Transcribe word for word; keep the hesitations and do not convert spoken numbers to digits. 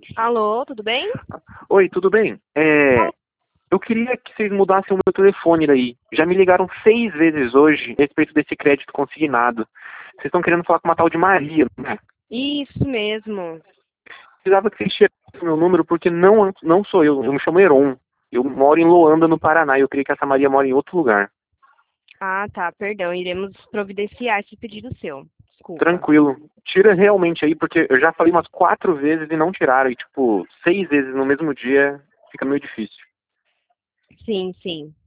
Alô, tudo bem? Oi, tudo bem? É, eu queria que vocês mudassem o meu telefone daí. Já me ligaram seis vezes hoje a respeito desse crédito consignado. Vocês estão querendo falar com uma tal de Maria, né? Isso mesmo. Precisava que vocês tirassem o meu número porque não, não sou eu. Eu me chamo Heron. Eu moro em Loanda, no Paraná, e eu queria que essa Maria mora em outro lugar. Ah, tá, perdão. Iremos providenciar esse pedido seu. Desculpa. Tranquilo. Tira realmente aí, porque eu já falei umas quatro vezes e não tiraram. E, tipo, seis vezes no mesmo dia fica meio difícil. Sim, sim.